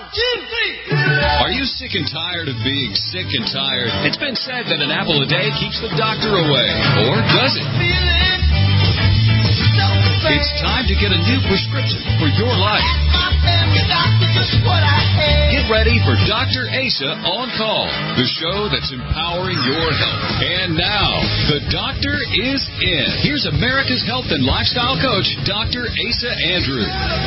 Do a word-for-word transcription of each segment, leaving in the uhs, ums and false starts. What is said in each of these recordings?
two, three. Are you sick and tired of being sick and tired? It's been said that an apple a day keeps the doctor away. Or does it? It's time to get a new prescription for your life. Get ready for Doctor Asa On Call, the show that's empowering your health. And now, the doctor is in. Here's America's health and lifestyle coach, Doctor Asa Andrew.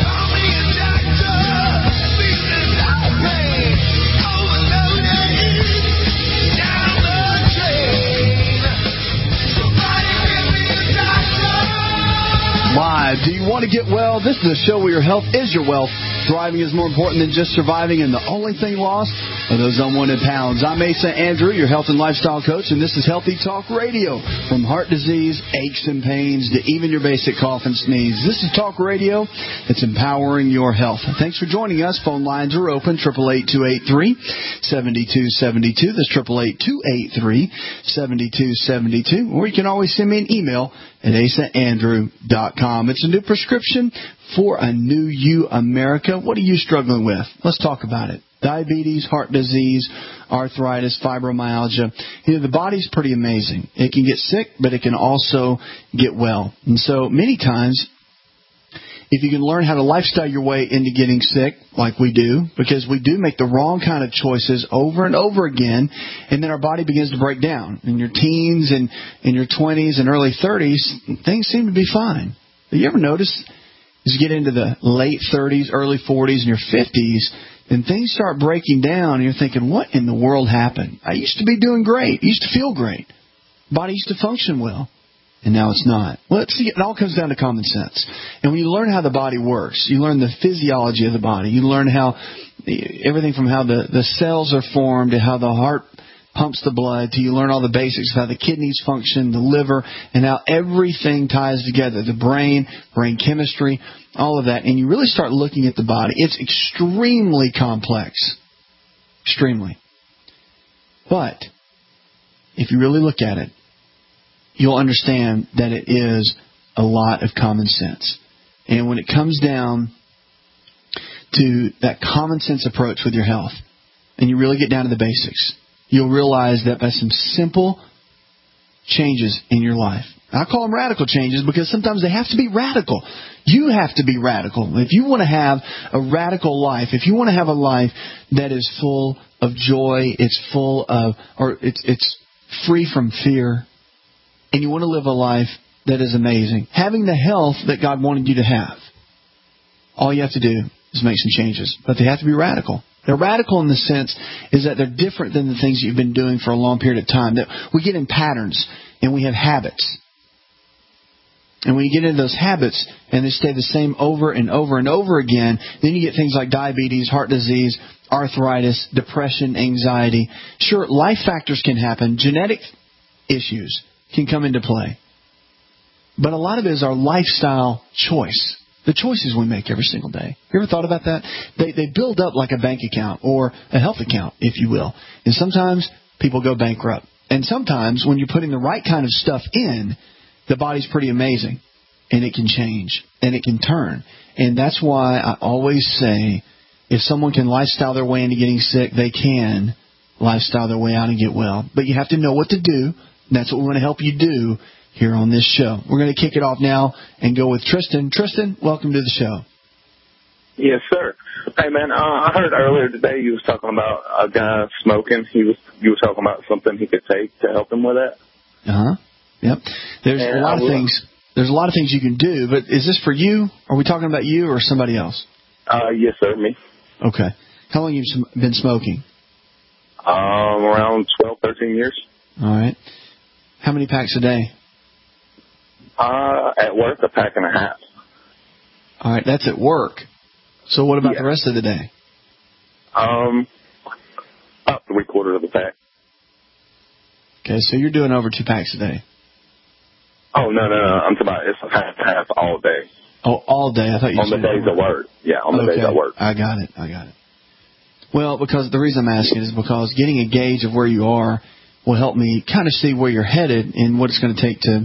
Live. Do you want to get well? This is a show where your health is your wealth. Thriving is more important than just surviving, and the only thing lost are those unwanted pounds. I'm Asa Andrew, your health and lifestyle coach, and this is Healthy Talk Radio. From heart disease, aches and pains, to even your basic cough and sneeze. This is Talk Radio that's empowering your health. Thanks for joining us. Phone lines are open, eight eight eight, two eight three, seven two seven two. That's eight eight eight, two eight three, seven two seven two. Or you can always send me an email at asa andrew dot com. It's a new prescription for a new you, America. What are you struggling with? Let's talk about it. Diabetes, heart disease, arthritis, fibromyalgia. You know, the body's pretty amazing. It can get sick, but it can also get well. And so many times, if you can learn how to lifestyle your way into getting sick, like we do, because we do make the wrong kind of choices over and over again, and then our body begins to break down. In your teens and in your twenties and early thirties, things seem to be fine. Have you ever noticed as you get into the late thirties, early forties, and your fifties, and things start breaking down, and you're thinking, what in the world happened? I used to be doing great. I used to feel great. Body used to function well. And now it's not. Well, see, it all comes down to common sense. And when you learn how the body works, you learn the physiology of the body. You learn how everything from how the, the cells are formed to how the heart pumps the blood, to you learn all the basics of how the kidneys function, the liver, and how everything ties together. The brain, brain chemistry, all of that. And you really start looking at the body. It's extremely complex. Extremely. But if you really look at it, you'll understand that it is a lot of common sense. And when it comes down to that common sense approach with your health, and you really get down to the basics, you'll realize that by some simple changes in your life, I call them radical changes because sometimes they have to be radical. You have to be radical. If you want to have a radical life, if you want to have a life that is full of joy, it's full of, or it's it's free from fear, and you want to live a life that is amazing, having the health that God wanted you to have, all you have to do is make some changes. But they have to be radical. They're radical in the sense is that they're different than the things you've been doing for a long period of time. That we get in patterns and we have habits. And when you get into those habits and they stay the same over and over and over again, then you get things like diabetes, heart disease, arthritis, depression, anxiety. Sure, life factors can happen. Genetic issues can come into play. But a lot of it is our lifestyle choice. The choices we make every single day. You ever thought about that? They they build up like a bank account or a health account, if you will. And sometimes people go bankrupt. And sometimes when you're putting the right kind of stuff in, the body's pretty amazing. And it can change. And it can turn. And that's why I always say, if someone can lifestyle their way into getting sick, they can lifestyle their way out and get well. But you have to know what to do. That's what we want to help you do here on this show. We're going to kick it off now and go with Tristan. Tristan, welcome to the show. Yes, sir. Hey, man, uh, I heard earlier today you was talking about a guy smoking. He was You were talking about something he could take to help him with that. Uh-huh. Yep. There's and a lot of things. There's a lot of things you can do, but is this for you? Are we talking about you or somebody else? Uh, yes, sir, me. Okay. How long have you been smoking? Um, around twelve, thirteen years. All right. How many packs a day? Uh, at work, a pack and a half. All right, that's at work. So what about yeah. the rest of the day? Um, about three quarters of a pack. Okay, so you're doing over two packs a day. Oh, no, no, no. I'm talking about it's half half all day. Oh, all day. I thought you on said the days of work. Yeah, on the okay. days of work. I got it. I got it. Well, because the reason I'm asking is because getting a gauge of where you are will help me kind of see where you're headed and what it's going to take to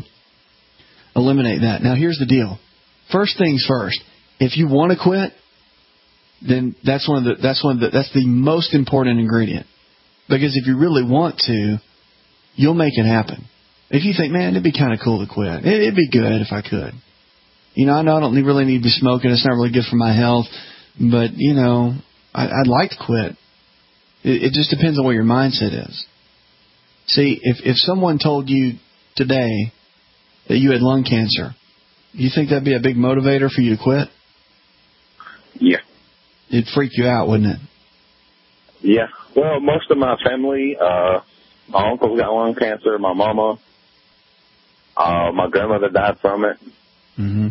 eliminate that. Now, here's the deal. First things first. If you want to quit, then that's one of the that's one of the that's the most important ingredient. Because if you really want to, you'll make it happen. If you think, man, it'd be kind of cool to quit. It'd be good if I could. You know, I know I don't really need to be smoking. It's not really good for my health. But, you know, I, I'd like to quit. It, it just depends on what your mindset is. See, if, if someone told you today that you had lung cancer, you think that'd be a big motivator for you to quit? Yeah. It'd freak you out, wouldn't it? Yeah. Well, most of my family, uh, my uncle got lung cancer, my mama, uh, my grandmother died from it. Mm-hmm.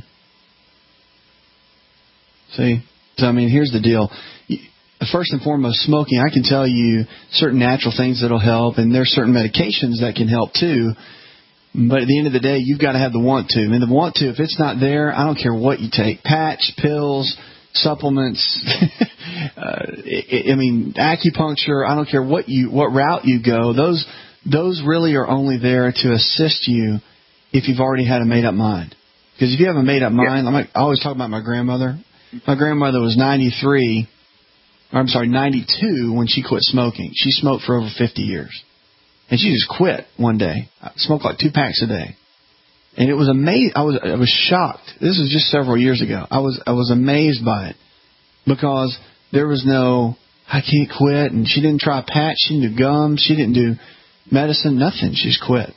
See, so I mean, here's the deal. First and foremost, smoking, I can tell you certain natural things that'll help, and there's certain medications that can help too. But at the end of the day, you've got to have the want to. And the want to, if it's not there, I don't care what you take. Patch, pills, supplements, uh, I, I mean, acupuncture, I don't care what you what route you go. Those those really are only there to assist you if you've already had a made-up mind. Because if you have a made-up mind, yeah. I always talk about my grandmother. My grandmother was ninety-three, or I'm sorry, ninety-two when she quit smoking. She smoked for over fifty years. And she just quit one day. I smoked like two packs a day. And it was amazing. I was I was shocked. This was just several years ago. I was I was amazed by it. Because there was no, I can't quit. And she didn't try a patch. She didn't do gum. She didn't do medicine. Nothing. She just quit.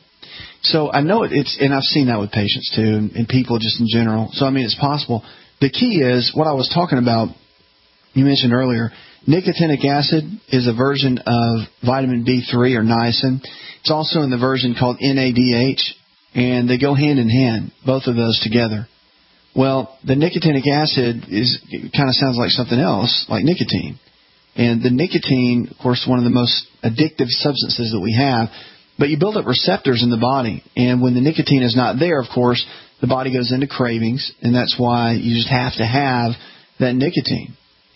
So I know it, it's, and I've seen that with patients too, and, and people just in general. So I mean, it's possible. The key is what I was talking about. You mentioned earlier, nicotinic acid is a version of vitamin B three or niacin. It's also in the version called N A D H, and they go hand in hand, both of those together. Well, the nicotinic acid is kind of sounds like something else, like nicotine. And the nicotine, of course, one of the most addictive substances that we have. But you build up receptors in the body, and when the nicotine is not there, of course, the body goes into cravings, and that's why you just have to have that nicotine.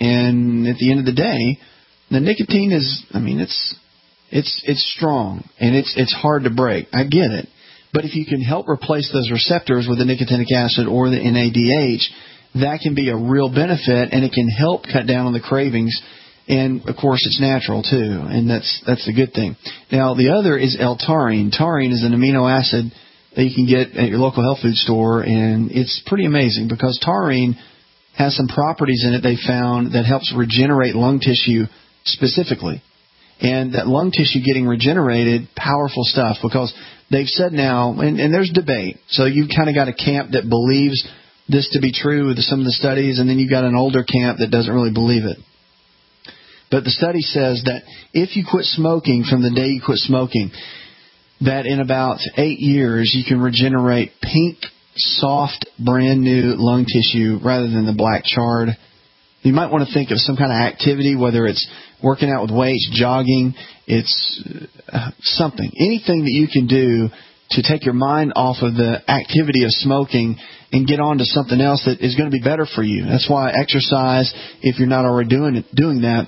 And at the end of the day, the nicotine is, I mean, it's it's it's strong, and it's it's hard to break. I get it. But if you can help replace those receptors with the nicotinic acid or the N A D H, that can be a real benefit, and it can help cut down on the cravings. And, of course, it's natural, too, and that's that's a good thing. Now, the other is L-taurine. Taurine is an amino acid that you can get at your local health food store, and it's pretty amazing because taurine has some properties in it they found that helps regenerate lung tissue specifically. And that lung tissue getting regenerated, powerful stuff, because they've said now, and, and there's debate, so you've kind of got a camp that believes this to be true with some of the studies, and then you've got an older camp that doesn't really believe it. But the study says that if you quit smoking from the day you quit smoking, that in about eight years you can regenerate pink, soft, brand new lung tissue rather than the black charred. You might want to think of some kind of activity, whether it's working out with weights, jogging, it's uh, something. Anything that you can do to take your mind off of the activity of smoking and get on to something else that is going to be better for you. That's why exercise, if you're not already doing it, doing that,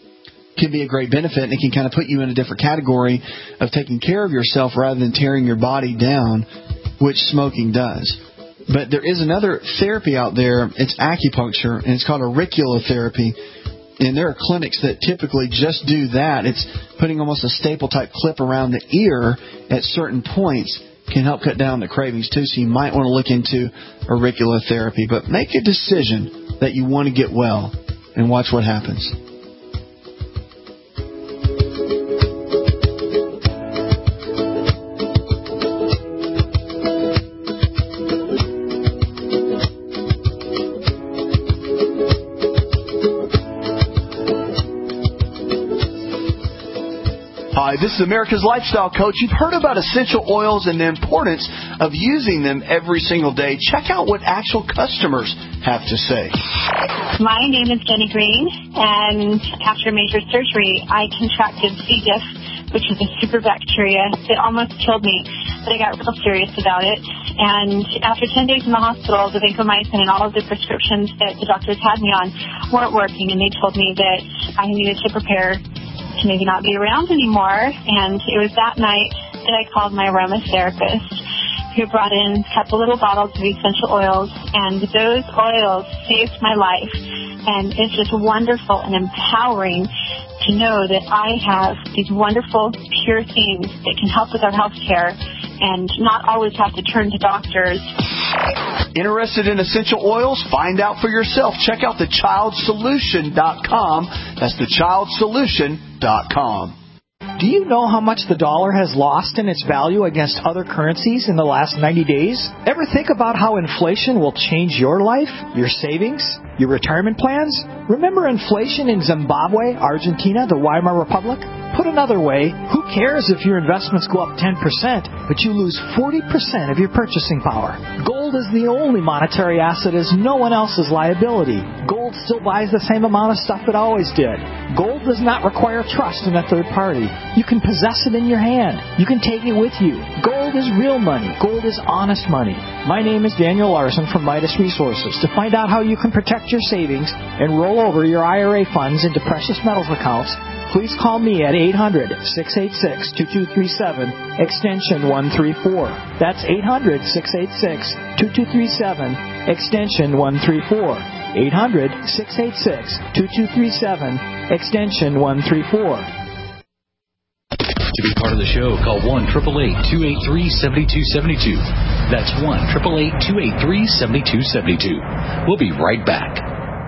can be a great benefit, and it can kind of put you in a different category of taking care of yourself rather than tearing your body down, which smoking does. But there is another therapy out there. It's acupuncture, and it's called auriculotherapy. And there are clinics that typically just do that. It's putting almost a staple-type clip around the ear at certain points can help cut down the cravings, too. So you might want to look into auriculotherapy. But make a decision that you want to get well and watch what happens. Hi, this is America's Lifestyle Coach. You've heard about essential oils and the importance of using them every single day. Check out what actual customers have to say. My name is Jenny Green, and after major surgery, I contracted C. diff, which is a super bacteria that almost killed me, but I got real serious about it. And after ten days in the hospital, the vancomycin and all of the prescriptions that the doctors had me on weren't working, and they told me that I needed to prepare to maybe not be around anymore. And it was that night that I called my aromatherapist, who brought in a couple little bottles of essential oils, and those oils saved my life. And it's just wonderful and empowering to know that I have these wonderful, pure things that can help with our health care and not always have to turn to doctors. Interested in essential oils? Find out for yourself. Check out the child solution dot com. That's the child solution dot com. Do you know how much the dollar has lost in its value against other currencies in the last ninety days? Ever think about how inflation will change your life, your savings, your retirement plans? Remember inflation in Zimbabwe, Argentina, the Weimar Republic? Put another way, who cares if your investments go up ten percent, but you lose forty percent of your purchasing power? Gold is the only monetary asset as no one else's liability. Gold still buys the same amount of stuff it always did. Gold does not require trust in a third party. You can possess it in your hand. You can take it with you. Gold is real money. Gold is honest money. My name is Daniel Larson from Midas Resources. To find out how you can protect your savings and roll over your I R A funds into precious metals accounts, please call me at eight hundred, six eight six, two two three seven, extension one three four. That's eight hundred, six eight six, two two three seven, extension one three four. eight hundred, six eight six, two two three seven, extension one three four. To be part of the show, call one eight eight eight, two eight three, seven two seven two. That's one eight eight eight, two eight three, seven two seven two. We'll be right back.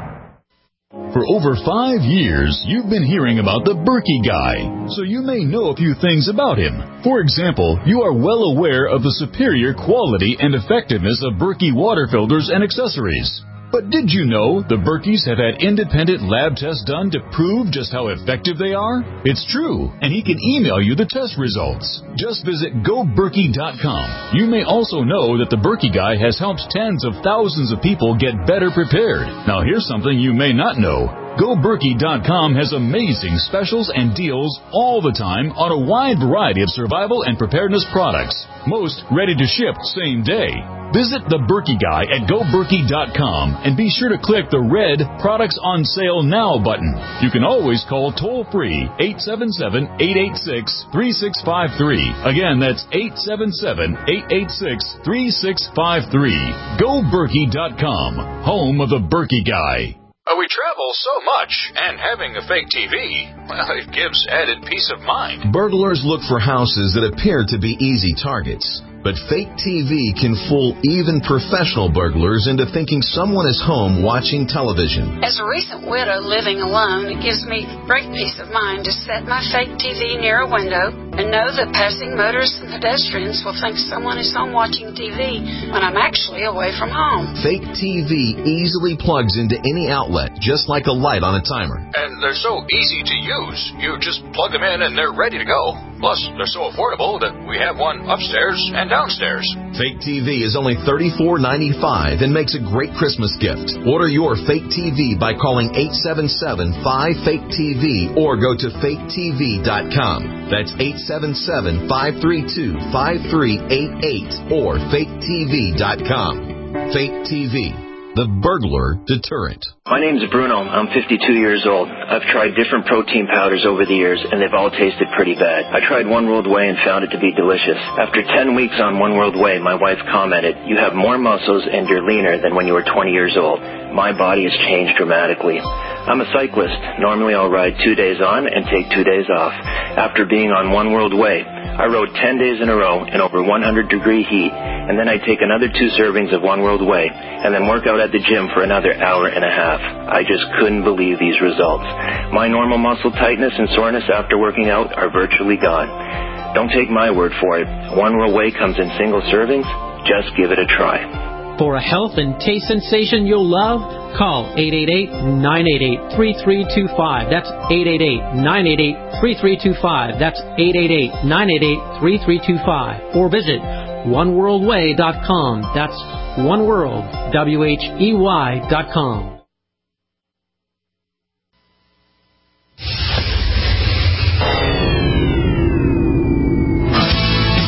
For over five years, you've been hearing about the Berkey Guy, so you may know a few things about him. For example, you are well aware of the superior quality and effectiveness of Berkey water filters and accessories. But did you know the Berkeys have had independent lab tests done to prove just how effective they are? It's true, and he can email you the test results. Just visit go berkey dot com. You may also know that the Berkey Guy has helped tens of thousands of people get better prepared. Now here's something you may not know. go berkey dot com has amazing specials and deals all the time on a wide variety of survival and preparedness products. Most ready to ship same day. Visit the Berkey Guy at go berkey dot com and be sure to click the red Products on Sale Now button. You can always call toll-free eight seven seven, eight eight six, three six five three. Again, that's eight seven seven, eight eight six, three six five three. go berkey dot com, home of the Berkey Guy. We travel so much, and having a fake T V, well, it gives added peace of mind. Burglars look for houses that appear to be easy targets. But fake T V can fool even professional burglars into thinking someone is home watching television. As a recent widow living alone, it gives me great peace of mind to set my fake T V near a window and know that passing motorists and pedestrians will think someone is home watching T V when I'm actually away from home. Fake T V easily plugs into any outlet, just like a light on a timer. And they're so easy to use. You just plug them in and they're ready to go. Plus, they're so affordable that we have one upstairs and downstairs. Fake T V is only thirty-four ninety-five and makes a great Christmas gift. Order your fake T V by calling eight seven seven, five, fake T V or go to fake T V dot com. That's eight seven seven, five three two, five three eight eight or fake T V dot com. Fake T V, the burglar deterrent. My name's Bruno. I'm fifty-two years old. I've tried different protein powders over the years, and they've all tasted pretty bad. I tried One World Whey and found it to be delicious. After ten weeks on One World Whey, my wife commented, "You have more muscles and you're leaner than when you were twenty years old." My body has changed dramatically. I'm a cyclist. Normally I'll ride two days on and take two days off. After being on One World Whey, I rode ten days in a row in over one hundred degree heat, and then I take another two servings of One World Whey, and then work out at the gym for another hour and a half. I just couldn't believe these results. My normal muscle tightness and soreness after working out are virtually gone. Don't take my word for it. One World Whey comes in single servings. Just give it a try. For a health and taste sensation you'll love, call eight eight eight, nine eight eight, three three two five. That's eight eight eight, nine eight eight, three three two five. That's eight eight eight, nine eight eight, three three two five. Or visit one world way dot com. That's oneworld, W H E Y dot com.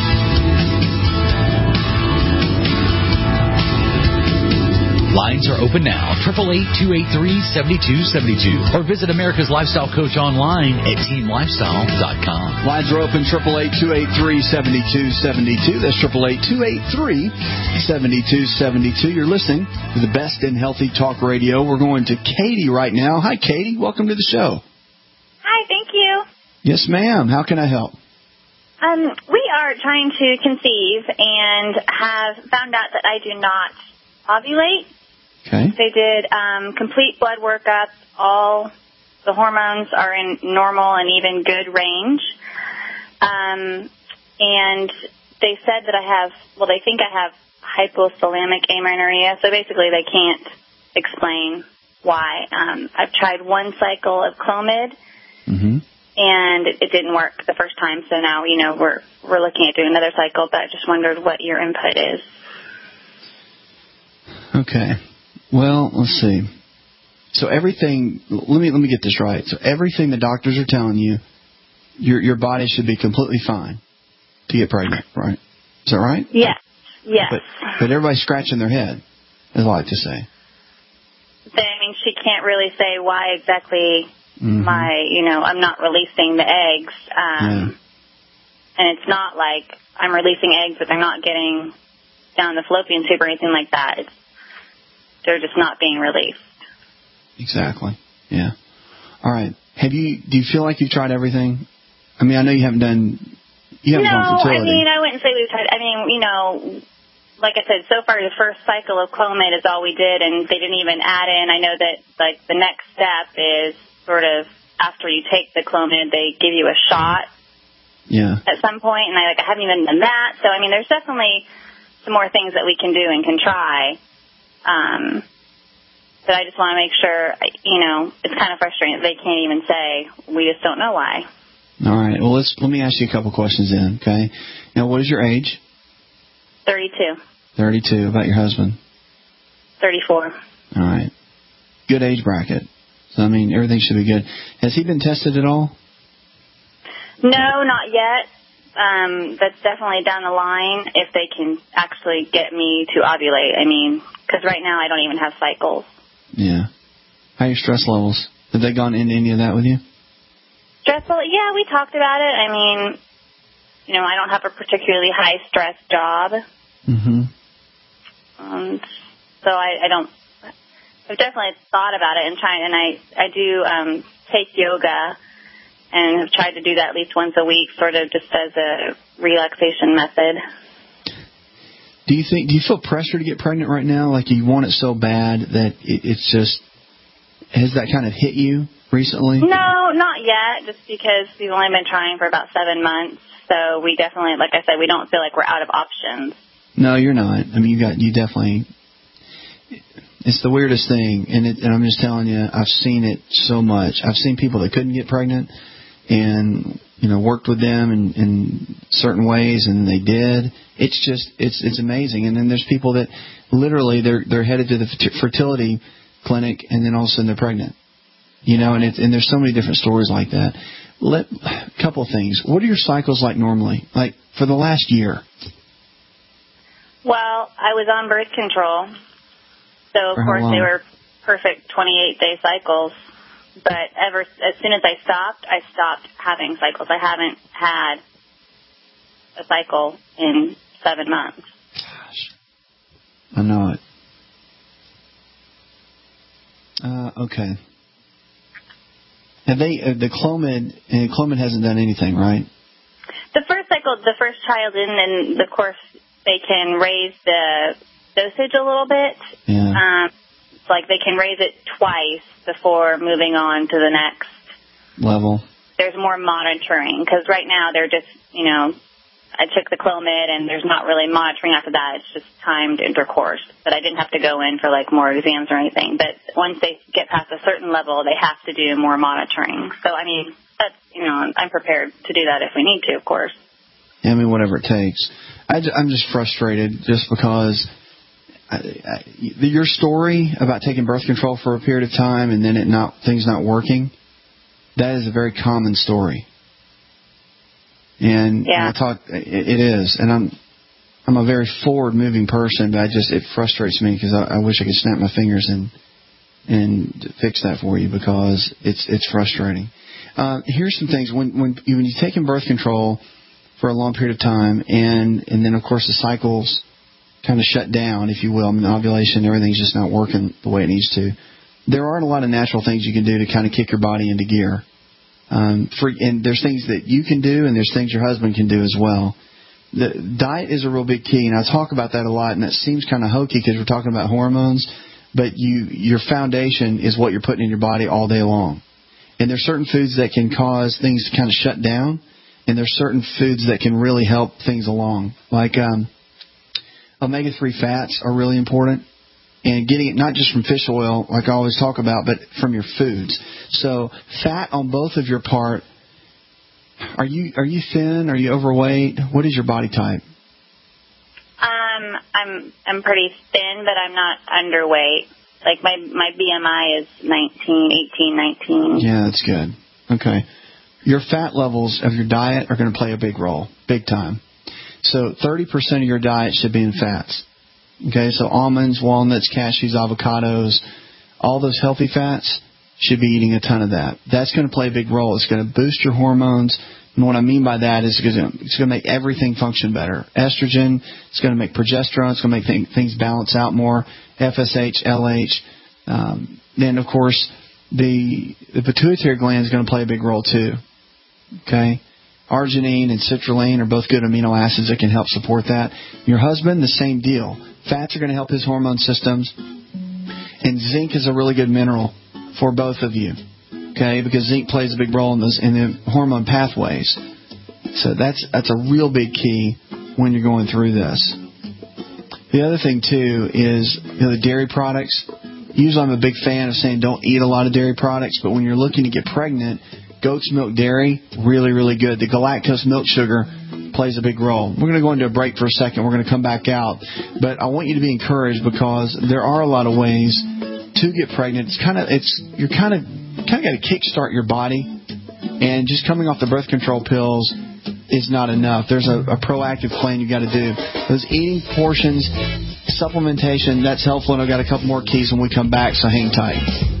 Lines are open open now. eight eight eight, two eight three, seven two seven two. Or visit America's Lifestyle Coach online at team lifestyle dot com. Lines are open, eight eight eight, two eight three, seven two seven two. That's eight eight eight, two eight three, seven two seven two. You're listening to the best in healthy talk radio. We're going to Katie right now. Hi, Katie. Welcome to the show. Hi, thank you. Yes, ma'am. How can I help? Um, we are trying to conceive and have found out that I do not ovulate. Okay. They did um, complete blood workup. All the hormones are in normal and even good range. Um, and they said that I have, well, they think I have hypothalamic amenorrhea. So basically they can't explain why. Um, I've tried one cycle of Clomid. Mm-hmm. And it didn't work the first time, so now, you know, we're we're looking at doing another cycle, but I just wondered what your input is. Okay. Well, let's see. So everything, let me let me get this right. So everything the doctors are telling you, your your body should be completely fine to get pregnant, right? Is that right? Yes. Yes. But, but everybody's scratching their head, as I like to say. They, I mean, she can't really say why exactly... Mm-hmm. My, you know, I'm not releasing the eggs. Um, yeah. And it's not like I'm releasing eggs, but they're not getting down the fallopian tube or anything like that. It's, they're just not being released. Exactly. Yeah. All right. Have you, do you feel like you've tried everything? I mean, I know you haven't done, you haven't no, done fertility. I mean, I wouldn't say we've tried, I mean, you know, like I said, so far the first cycle of Clomid is all we did, and they didn't even add in. I know that, like, the next step is sort of after you take the Clomid, they give you a shot yeah. at some point, and I like I haven't even done that. So, I mean, there's definitely some more things that we can do and can try. Um, but I just want to make sure, you know, it's kind of frustrating that they can't even say, we just don't know why. All right. Well, let's let me ask you a couple questions then, okay? Now, what is your age? thirty-two. thirty-two. About your husband? thirty-four. All right. Good age bracket. So, I mean, everything should be good. Has he been tested at all? No, not yet. Um, that's definitely down the line if they can actually get me to ovulate. I mean, because right now I don't even have cycles. Yeah. How are your stress levels? Have they gone into any of that with you? Stressful? Yeah, we talked about it. I mean, you know, I don't have a particularly high-stress job. Mm-hmm. Um, so I, I don't... I've definitely thought about it and trying, and I, I do um, take yoga and have tried to do that at least once a week, sort of just as a relaxation method. Do you think? Do you feel pressure to get pregnant right now? Like you want it so bad that it, it's just has that kind of hit you recently? No, not yet. Just because we've only been trying for about seven months, so we definitely, like I said, we don't feel like we're out of options. No, you're not. I mean, you got you definitely. It's the weirdest thing, and, it, and I'm just telling you, I've seen it so much. I've seen people that couldn't get pregnant and, you know, worked with them in, in certain ways, and they did. It's just, it's it's amazing. And then there's people that literally they're they're headed to the fertility clinic, and then all of a sudden they're pregnant. You know, and it's, and there's so many different stories like that. Let a couple of things. What are your cycles like normally? Like for the last year? Well, I was on birth control. So, of course, they were perfect twenty-eight day cycles. But ever as soon as I stopped, I stopped having cycles. I haven't had a cycle in seven months. Gosh. I know it. Uh, okay. Have they, uh, the Clomid, and Clomid hasn't done anything, right? The first cycle, the first child in, and of course, they can raise the dosage a little bit. Yeah. Um, it's like they can raise it twice before moving on to the next level. There's more monitoring because right now they're just, you know, I took the Clomid and there's not really monitoring after that. It's just timed intercourse. But I didn't have to go in for like more exams or anything. But once they get past a certain level, they have to do more monitoring. So, I mean, that's, you know, I'm prepared to do that if we need to, of course. Yeah, I mean, whatever it takes. I, I'm just frustrated just because I, I, your story about taking birth control for a period of time and then it not things not working, that is a very common story. And yeah. I talk, it, it is, and I'm, I'm a very forward-moving person, but I just it frustrates me because I, I wish I could snap my fingers and and fix that for you because it's it's frustrating. Uh, here's some things when when you, when you're taking birth control for a long period of time, and and then of course the cycles kind of shut down, if you will. I mean, the ovulation, everything's just not working the way it needs to. There aren't a lot of natural things you can do to kind of kick your body into gear. Um, for, and there's things that you can do, and there's things your husband can do as well. The diet is a real big key, and I talk about that a lot, and that seems kind of hokey because we're talking about hormones, but you your foundation is what you're putting in your body all day long. And there's certain foods that can cause things to kind of shut down, and there's certain foods that can really help things along. Like um, omega three fats are really important, and getting it not just from fish oil, like I always talk about, but from your foods. So fat on both of your part. Are you are you thin? Are you overweight? What is your body type? Um, I'm I'm pretty thin, but I'm not underweight. Like my my B M I is nineteen, eighteen, nineteen. Yeah, that's good. Okay. Your fat levels of your diet are going to play a big role, big time. So thirty percent of your diet should be in fats. Okay, so almonds, walnuts, cashews, avocados, all those healthy fats should be eating a ton of that. That's going to play a big role. It's going to boost your hormones. And what I mean by that is it's going to make everything function better. Estrogen, it's going to make progesterone, it's going to make th- things balance out more. F S H, L H. Um, then, of course, the, the pituitary gland is going to play a big role too. Okay? Arginine and citrulline are both good amino acids that can help support that. Your husband, the same deal. Fats are going to help his hormone systems. And zinc is a really good mineral for both of you. Okay, because zinc plays a big role in those in the hormone pathways. So that's that's a real big key when you're going through this. The other thing too is, you know, the dairy products. Usually I'm a big fan of saying don't eat a lot of dairy products, but when you're looking to get pregnant, goat's milk dairy, really, really good. The galactose milk sugar plays a big role. We're going to go into a break for a second. We're going to come back out. But I want you to be encouraged because there are a lot of ways to get pregnant. It's kind of it's you're kind of kind of got to kickstart your body, and just coming off the birth control pills is not enough. There's a, a proactive plan you got to do. Those eating portions, supplementation, that's helpful. And I've got a couple more keys when we come back, so hang tight.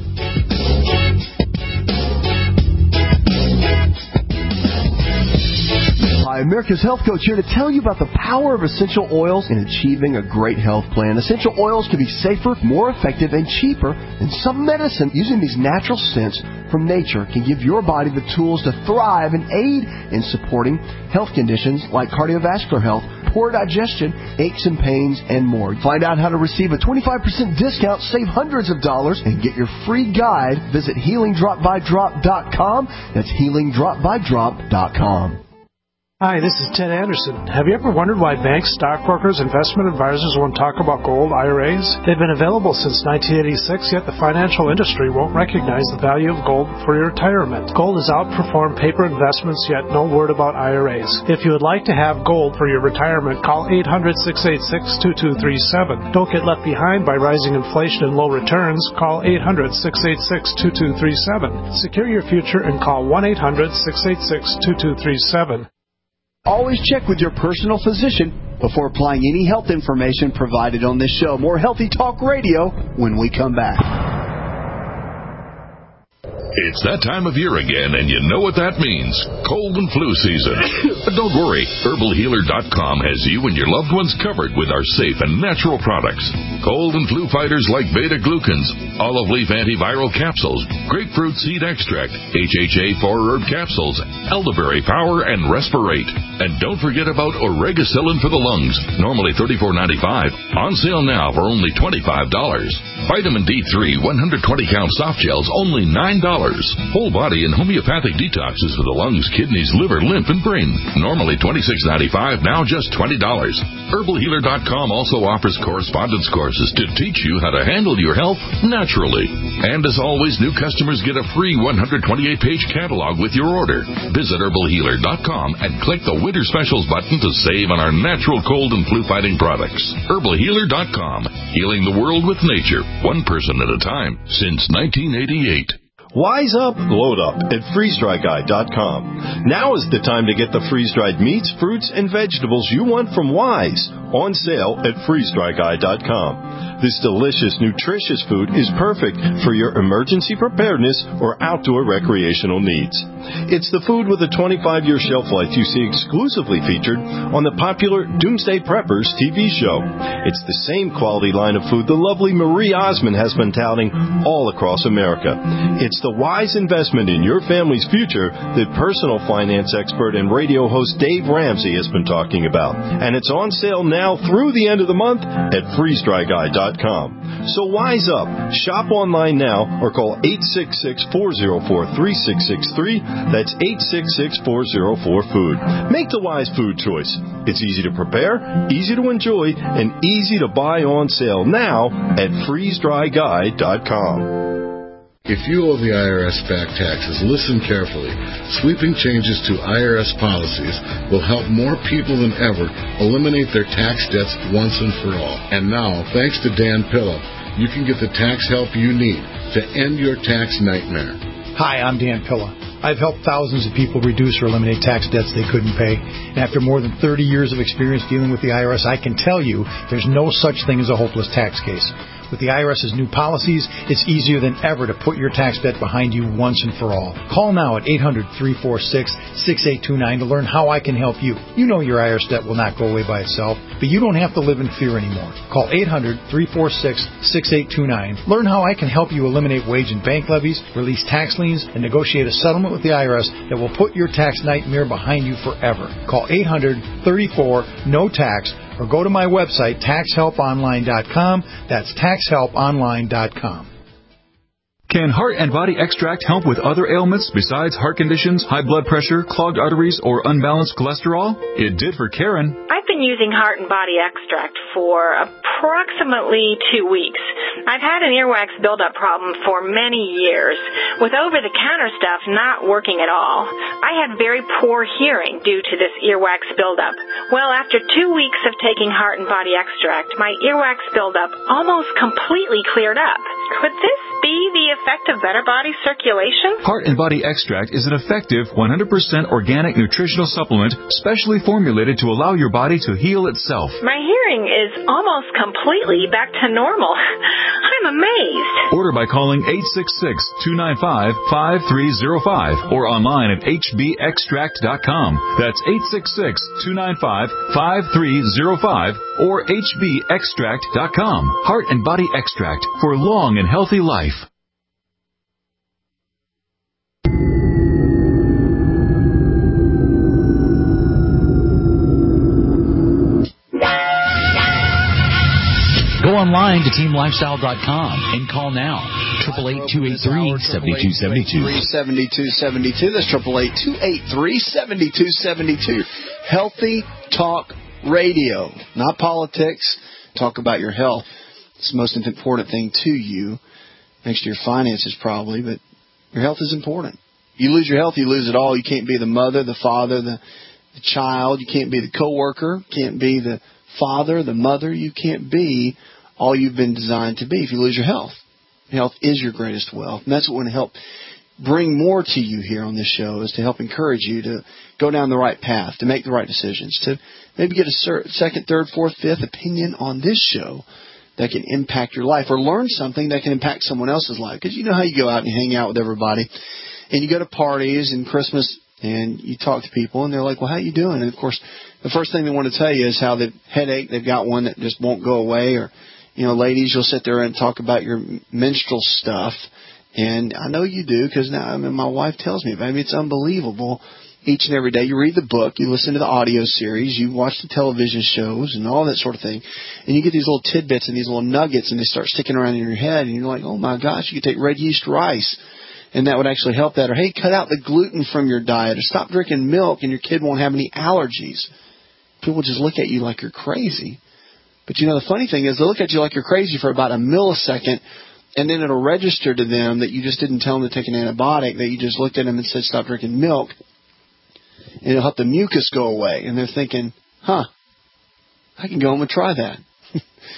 Hi, America's Health Coach here to tell you about the power of essential oils in achieving a great health plan. Essential oils can be safer, more effective, and cheaper than some medicine. Using these natural scents from nature can give your body the tools to thrive and aid in supporting health conditions like cardiovascular health, poor digestion, aches and pains, and more. Find out how to receive a twenty-five percent discount, save hundreds of dollars, and get your free guide. Visit healing drop by drop dot com. That's healing drop by drop dot com. Hi, this is Ted Anderson. Have you ever wondered why banks, stockbrokers, investment advisors won't talk about gold I R As? They've been available since nineteen eighty-six, yet the financial industry won't recognize the value of gold for your retirement. Gold has outperformed paper investments, yet no word about I R As. If you would like to have gold for your retirement, call eight hundred, six eight six, two two three seven. Don't get left behind by rising inflation and low returns. Call eight hundred, six eight six, two two three seven. Secure your future and call one eight hundred, six eight six, two two three seven. Always check with your personal physician before applying any health information provided on this show. More Healthy Talk Radio when we come back. It's that time of year again, and you know what that means. Cold and flu season. But don't worry. Herbal Healer dot com has you and your loved ones covered with our safe and natural products. Cold and flu fighters like beta-glucans, olive leaf antiviral capsules, grapefruit seed extract, H H A four herb capsules, elderberry power, and respirate. And don't forget about Oregacillin for the lungs, normally thirty-four ninety-five, on sale now for only twenty-five dollars. Vitamin D three one hundred twenty count soft gels, only nine dollars. Whole body and homeopathic detoxes for the lungs, kidneys, liver, lymph, and brain. Normally twenty-six ninety-five, now just twenty dollars. Herbal Healer dot com also offers correspondence courses to teach you how to handle your health naturally. And as always, new customers get a free one hundred twenty-eight page catalog with your order. Visit Herbal Healer dot com and click the Winter Specials button to save on our natural cold and flu fighting products. Herbal Healer dot com, healing the world with nature, one person at a time, since nineteen eighty-eight. Wise up, load up at freeze dry guy dot com. Now is the time to get the freeze-dried meats, fruits, and vegetables you want from Wise on sale at freeze dry guy dot com. This delicious, nutritious food is perfect for your emergency preparedness or outdoor recreational needs. It's the food with a twenty-five year shelf life you see exclusively featured on the popular Doomsday Preppers T V show. It's the same quality line of food the lovely Marie Osmond has been touting all across America. It's the wise investment in your family's future that personal finance expert and radio host Dave Ramsey has been talking about. And it's on sale now through the end of the month at freeze dry guy dot com. So wise up. Shop online now or call eight six six, four zero four, three six six three. That's eight six six, four zero four, food. Make the wise food choice. It's easy to prepare, easy to enjoy, and easy to buy on sale now at freeze dry guy dot com. If you owe the I R S back taxes, listen carefully. Sweeping changes to I R S policies will help more people than ever eliminate their tax debts once and for all. And now, thanks to Dan Pilla, you can get the tax help you need to end your tax nightmare. Hi, I'm Dan Pilla. I've helped thousands of people reduce or eliminate tax debts they couldn't pay. And after more than thirty years of experience dealing with the I R S, I can tell you there's no such thing as a hopeless tax case. With the I R S's new policies, it's easier than ever to put your tax debt behind you once and for all. Call now at eight hundred, three four six, six eight two nine to learn how I can help you. You know your I R S debt will not go away by itself, but you don't have to live in fear anymore. Call eight hundred, three four six, six eight two nine. Learn how I can help you eliminate wage and bank levies, release tax liens, and negotiate a settlement with the I R S that will put your tax nightmare behind you forever. Call eight hundred, thirty-four, no tax or go to my website, tax help online dot com. That's tax help online dot com. Can Heart and Body Extract help with other ailments besides heart conditions, high blood pressure, clogged arteries, or unbalanced cholesterol? It did for Karen. I've been using Heart and Body Extract for approximately two weeks. I've had an earwax buildup problem for many years, with over-the-counter stuff not working at all. I had very poor hearing due to this earwax buildup. Well, after two weeks of taking Heart and Body Extract, my earwax buildup almost completely cleared up. Could this be the effect of better body circulation? Heart and Body Extract is an effective one hundred percent organic nutritional supplement specially formulated to allow your body to heal itself. My hearing is almost completely back to normal. I'm amazed. Order by calling eight six six, two nine five, five three zero five or online at h b extract dot com. That's eight six six, two nine five, five three zero five or h b extract dot com. Heart and Body Extract for long and healthy life. Go online to team lifestyle dot com and call now. eight eight eight, two eight three, seven two seven two. seven two seven two. That's eight eight eight, two eight three, seven two seven two. Healthy Talk Radio. Not politics. Talk about your health. It's the most important thing to you. Next to your finances probably, but your health is important. You lose your health, you lose it all. You can't be the mother, the father, the, the child. You can't be the coworker. Can't be the father, the mother. You can't be all you've been designed to be if you lose your health. Health is your greatest wealth. And that's what would help bring more to you here on this show, is to help encourage you to go down the right path, to make the right decisions, to maybe get a second, third, fourth, fifth opinion on this show that can impact your life, or learn something that can impact someone else's life. Because you know how you go out and you hang out with everybody, and you go to parties and Christmas, and you talk to people, and they're like, well, how you doing? And, of course, the first thing they want to tell you is how the headache, they've got one that just won't go away. Or, you know, ladies, you'll sit there and talk about your menstrual stuff. And I know you do, because now, I mean, my wife tells me, baby, it's unbelievable. Each and every day you read the book, you listen to the audio series, you watch the television shows and all that sort of thing, and you get these little tidbits and these little nuggets, and they start sticking around in your head, and you're like, oh, my gosh, you could take red yeast rice, and that would actually help that. Or, hey, cut out the gluten from your diet, or stop drinking milk, and your kid won't have any allergies. People just look at you like you're crazy. But, you know, the funny thing is they'll look at you like you're crazy for about a millisecond, and then it'll register to them that you just didn't tell them to take an antibiotic, that you just looked at them and said, stop drinking milk. And it'll help the mucus go away. And they're thinking, huh, I can go home and try that. It's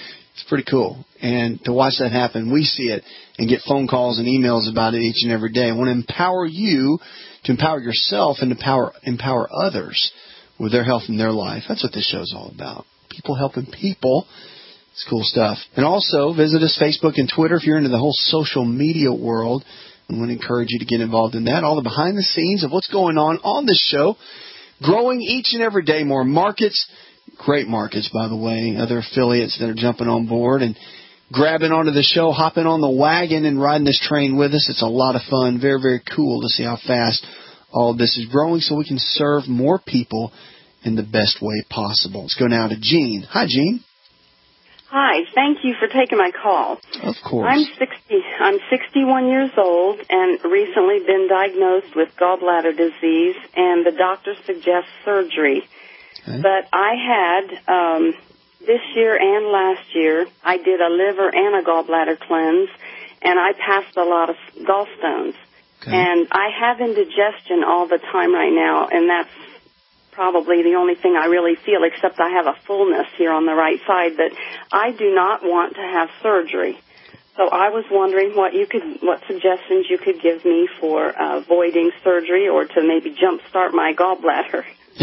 pretty cool. And to watch that happen, we see it and get phone calls and emails about it each and every day. I want to empower you to empower yourself and to empower, empower others with their health in their life. That's what this show's all about. People helping people. It's cool stuff. And also, visit us Facebook and Twitter if you're into the whole social media world. I want to encourage you to get involved in that. All the behind the scenes of what's going on on this show. Growing each and every day more markets. Great markets, by the way. Other affiliates that are jumping on board and grabbing onto the show, hopping on the wagon and riding this train with us. It's a lot of fun. Very, very cool to see how fast all of this is growing so we can serve more people in the best way possible. Let's go now to Jean. Hi, Jean. Hi. Thank you for taking my call. Of course. I'm sixty. I'm sixty-one years old and recently been diagnosed with gallbladder disease, and the doctor suggests surgery. Okay. But I had, um, this year and last year, I did a liver and a gallbladder cleanse, and I passed a lot of gallstones. Okay. And I have indigestion all the time right now, and that's probably the only thing I really feel, except I have a fullness here on the right side, but I do not want to have surgery. So I was wondering what you could, what suggestions you could give me for uh, avoiding surgery or to maybe jumpstart my gallbladder.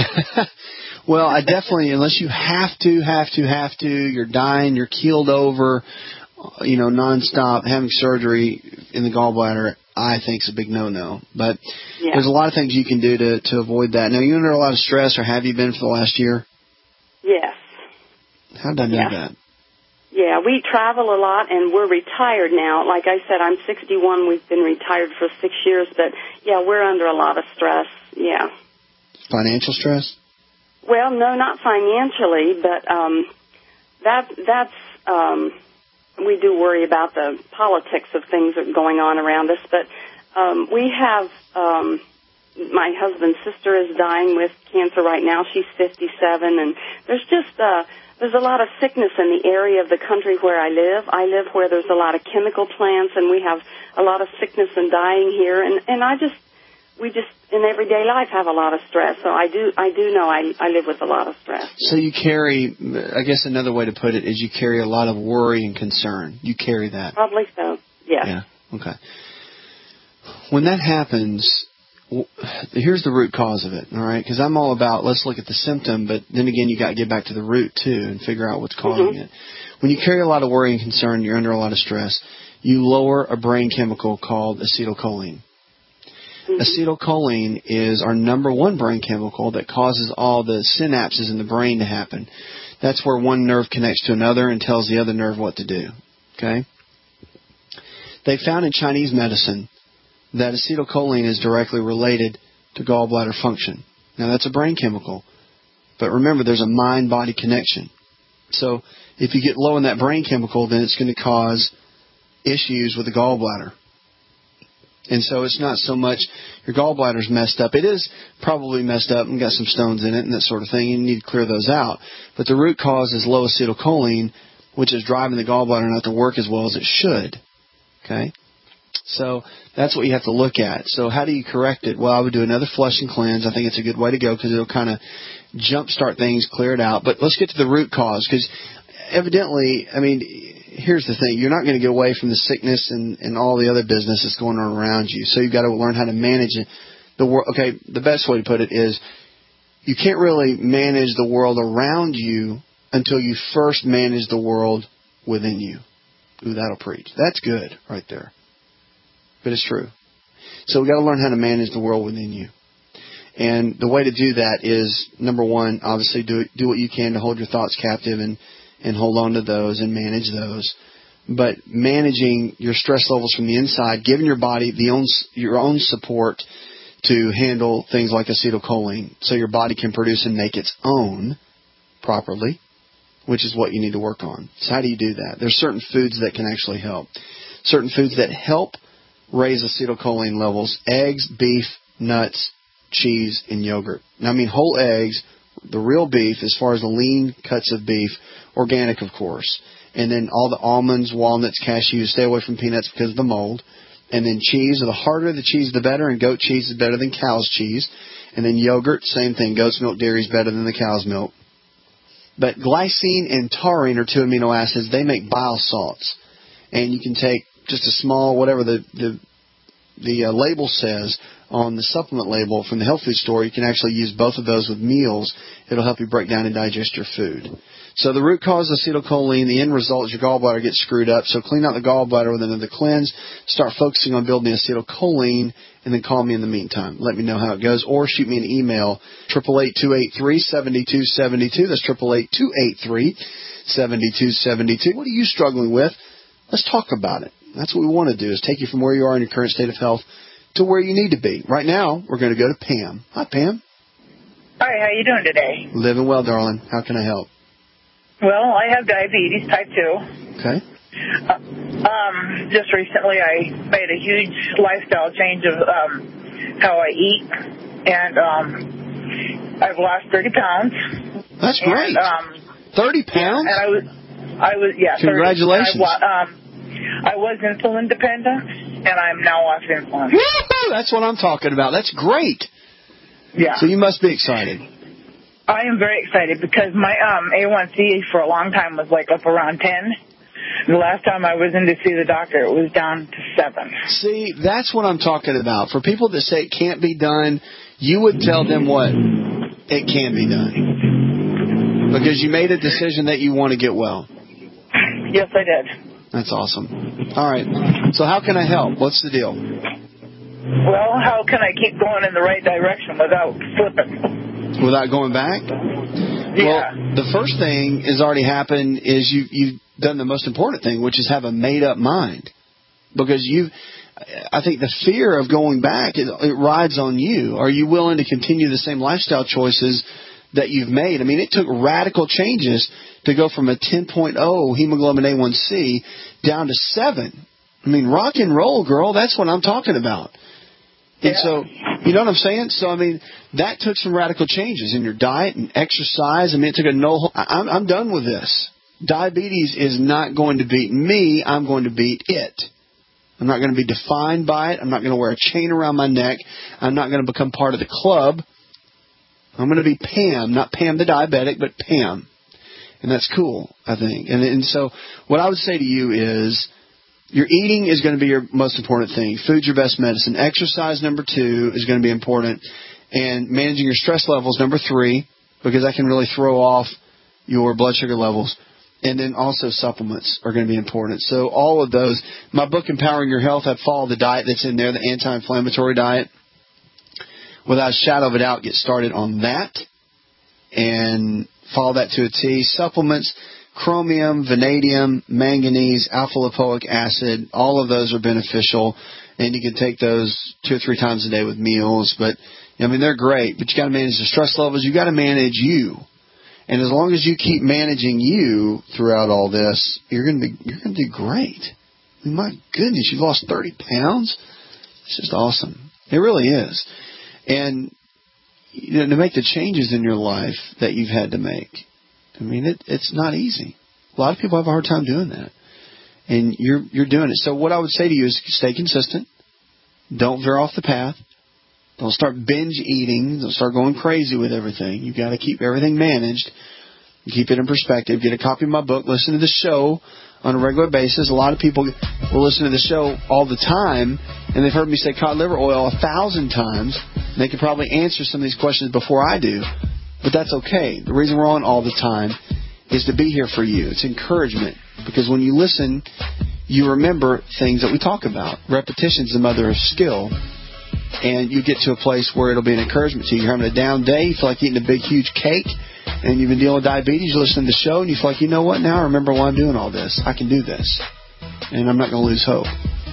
Well, I definitely, unless you have to, have to, have to, you're dying, you're keeled over, you know, nonstop, having surgery in the gallbladder, I think is a big no-no. But yeah. There's a lot of things you can do to, to avoid that. Now, are you under a lot of stress, or have you been for the last year? Yes. How did I know yeah. that? Yeah, we travel a lot, and we're retired now. Like I said, I'm sixty-one. We've been retired for six years. But, yeah, we're under a lot of stress, yeah. Financial stress? Well, no, not financially, but um, that that's um, we do worry about the politics of things that are going on around us. But um, we have um, my husband's sister is dying with cancer right now. She's fifty-seven, and there's just uh, there's a lot of sickness in the area of the country where I live. I live where there's a lot of chemical plants, and we have a lot of sickness and dying here. And and I just we just in everyday life have a lot of stress. So I do I do know I I live with a lot of stress. So you carry, I guess another way to put it is you carry a lot of worry and concern. You carry that. Probably so. Yes. Yeah. Okay. When that happens, here's the root cause of it. All right, because I'm all about let's look at the symptom, but then again you got to get back to the root too and figure out what's causing mm-hmm. it. When you carry a lot of worry and concern, you're under a lot of stress. You lower a brain chemical called acetylcholine. Mm-hmm. Acetylcholine is our number one brain chemical that causes all the synapses in the brain to happen. That's where one nerve connects to another and tells the other nerve what to do. Okay? They found in Chinese medicine that acetylcholine is directly related to gallbladder function. Now, that's a brain chemical. But remember, there's a mind-body connection. So if you get low in that brain chemical, then it's going to cause issues with the gallbladder. And so it's not so much your gallbladder's messed up. It is probably messed up and got some stones in it and that sort of thing. You need to clear those out. But the root cause is low acetylcholine, which is driving the gallbladder not to work as well as it should. Okay? So that's what you have to look at. So how do you correct it? Well, I would do another flush and cleanse. I think it's a good way to go because it'll kind of jumpstart things, clear it out. But let's get to the root cause because evidently, I mean, here's the thing. You're not going to get away from the sickness and, and all the other business that's going on around you. So you've got to learn how to manage it. The wor- Okay, the best way to put it is you can't really manage the world around you until you first manage the world within you. Ooh, that'll preach. That's good right there. But it's true. So we've got to learn how to manage the world within you. And the way to do that is, number one, obviously do do what you can to hold your thoughts captive and, and hold on to those and manage those. But managing your stress levels from the inside, giving your body the own, your own support to handle things like acetylcholine so your body can produce and make its own properly, which is what you need to work on. So how do you do that? There's certain foods that can actually help. Certain foods that help raise acetylcholine levels: eggs, beef, nuts, cheese, and yogurt. Now, I mean whole eggs, the real beef, as far as the lean cuts of beef, organic, of course. And then all the almonds, walnuts, cashews, stay away from peanuts because of the mold. And then cheese, the harder the cheese, the better, and goat cheese is better than cow's cheese. And then yogurt, same thing. Goat's milk dairy is better than the cow's milk. But glycine and taurine are two amino acids. They make bile salts. And you can take just a small, whatever the the, the uh, label says on the supplement label from the health food store. You can actually use both of those with meals. It'll help you break down and digest your food. So the root cause is acetylcholine. The end result is your gallbladder gets screwed up. So clean out the gallbladder with another cleanse. Start focusing on building the acetylcholine, and then call me in the meantime. Let me know how it goes, or shoot me an email, eight eight eight, two eight three, seven two seven two. That's eight eight eight, two eight three, seven two seven two. What are you struggling with? Let's talk about it. That's what we want to do, is take you from where you are in your current state of health to where you need to be. Right now, we're going to go to Pam. Hi, Pam. Hi, how you doing today? Living well, darling. How can I help? Well, I have diabetes, type two. Okay. Uh, um, just recently I made a huge lifestyle change of um, how I eat, and um, I've lost thirty pounds. That's great. And, um, thirty pounds? And I was, I was, yeah. Congratulations. thirty, I, um, I was insulin dependent, and I'm now off insulin. Woo-hoo! That's what I'm talking about. That's great. Yeah. So you must be excited. I am very excited because my um, A one C for a long time was like up around ten. The last time I was in to see the doctor, it was down to seven. See, that's what I'm talking about. For people that say it can't be done, you would tell them what? It can be done. Because you made a decision that you want to get well. Yes, I did. That's awesome. All right. So how can I help? What's the deal? Well, how can I keep going in the right direction without slipping? Without going back? Yeah. Well, the first thing has already happened is you, you've done the most important thing, which is have a made-up mind. Because you, I think the fear of going back, it, it rides on you. Are you willing to continue the same lifestyle choices that you've made? I mean, it took radical changes to go from a ten point oh hemoglobin A one C down to seven. I mean, rock and roll, girl. That's what I'm talking about. And yeah. so, you know what I'm saying? So, I mean, that took some radical changes in your diet and exercise. I mean, it took a no. I'm, I'm done with this. Diabetes is not going to beat me. I'm going to beat it. I'm not going to be defined by it. I'm not going to wear a chain around my neck. I'm not going to become part of the club. I'm going to be Pam, not Pam the diabetic, but Pam. And that's cool, I think. And, and so what I would say to you is, your eating is going to be your most important thing. Food's your best medicine. Exercise, number two, is going to be important. And managing your stress levels, number three, because that can really throw off your blood sugar levels. And then also supplements are going to be important. So all of those. My book, Empowering Your Health, I follow the diet that's in there, the anti-inflammatory diet. Without a shadow of a doubt, get started on that. And follow that to a T. Supplements. Chromium, vanadium, manganese, alpha-lipoic acid, all of those are beneficial, and you can take those two or three times a day with meals. But I mean, they're great, but you got to manage the stress levels. You got to manage you, and as long as you keep managing you throughout all this, you're going to be you're going to do great. I mean, my goodness, you lost thirty pounds. It's just awesome. It really is, and you know, to make the changes in your life that you've had to make. I mean, it, it's not easy. A lot of people have a hard time doing that. And you're you're doing it. So what I would say to you is stay consistent. Don't veer off the path. Don't start binge eating. Don't start going crazy with everything. You've got to keep everything managed. Keep it in perspective. Get a copy of my book. Listen to the show on a regular basis. A lot of people will listen to the show all the time, and they've heard me say cod liver oil a thousand times. And they could probably answer some of these questions before I do. But that's okay. The reason we're on all the time is to be here for you. It's encouragement. Because when you listen, you remember things that we talk about. Repetition is the mother of skill. And you get to a place where it'll be an encouragement to you. You're having a down day. You feel like eating a big, huge cake. And you've been dealing with diabetes. You listen to the show and you feel like, you know what? Now I remember why I'm doing all this. I can do this. And I'm not going to lose hope.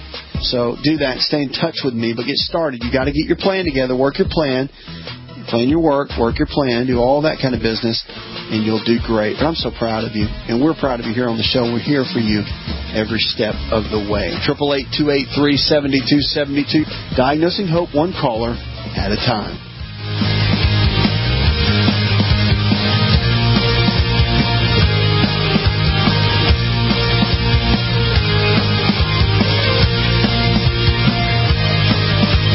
So do that. Stay in touch with me. But get started. You got to get your plan together. Work your plan. Plan your work, work your plan, do all that kind of business, and you'll do great. But I'm so proud of you, and we're proud of you here on the show. We're here for you every step of the way. eight eight eight, two eight three, seven two seven two. Diagnosing Hope, one caller at a time.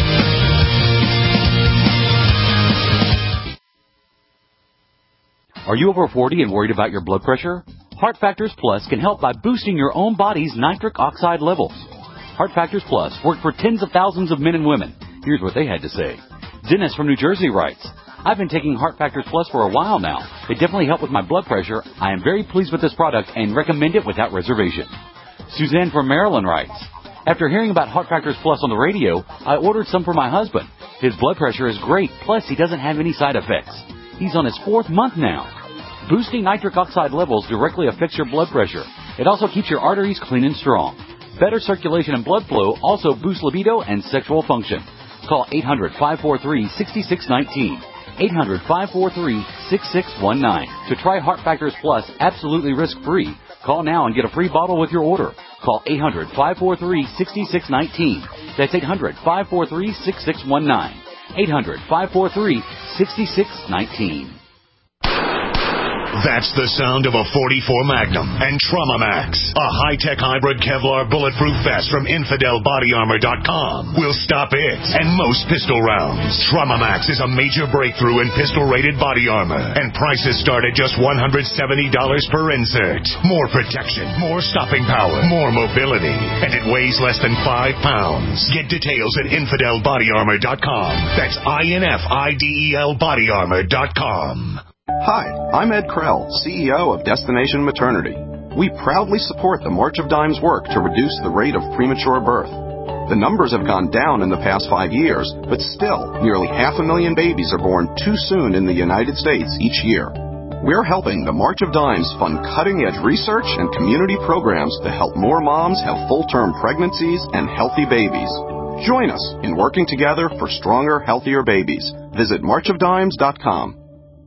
Are Are you over forty and worried about your blood pressure? Heart Factors Plus can help by boosting your own body's nitric oxide levels. Heart Factors Plus worked for tens of thousands of men and women. Here's what they had to say. Dennis from New Jersey writes, I've been taking Heart Factors Plus for a while now. It definitely helped with my blood pressure. I am very pleased with this product and recommend it without reservation. Suzanne from Maryland writes, after hearing about Heart Factors Plus on the radio, I ordered some for my husband. His blood pressure is great, plus he doesn't have any side effects. He's on his fourth month now. Boosting nitric oxide levels directly affects your blood pressure. It also keeps your arteries clean and strong. Better circulation and blood flow also boosts libido and sexual function. Call eight hundred, five four three, six six one nine. eight hundred, five four three, six six one nine. To try Heart Factors Plus absolutely risk-free, call now and get a free bottle with your order. Call eight hundred, five four three, six six one nine. That's eight hundred, five four three, six six one nine. eight hundred, five four three, six six one nine. That's the sound of a forty-four Magnum and Trauma Max, a high-tech hybrid Kevlar bulletproof vest from Infidel Body Armor dot com. Will stop it and most pistol rounds. Trauma Max is a major breakthrough in pistol-rated body armor, and prices start at just one hundred seventy dollars per insert. More protection, more stopping power, more mobility, and it weighs less than five pounds. Get details at Infidel Body Armor dot com. That's I N F I D E L Body Armor dot com. Hi, I'm Ed Krell, C E O of Destination Maternity. We proudly support the March of Dimes work to reduce the rate of premature birth. The numbers have gone down in the past five years, but still, nearly half a million babies are born too soon in the United States each year. We're helping the March of Dimes fund cutting-edge research and community programs to help more moms have full-term pregnancies and healthy babies. Join us in working together for stronger, healthier babies. Visit march of dimes dot com.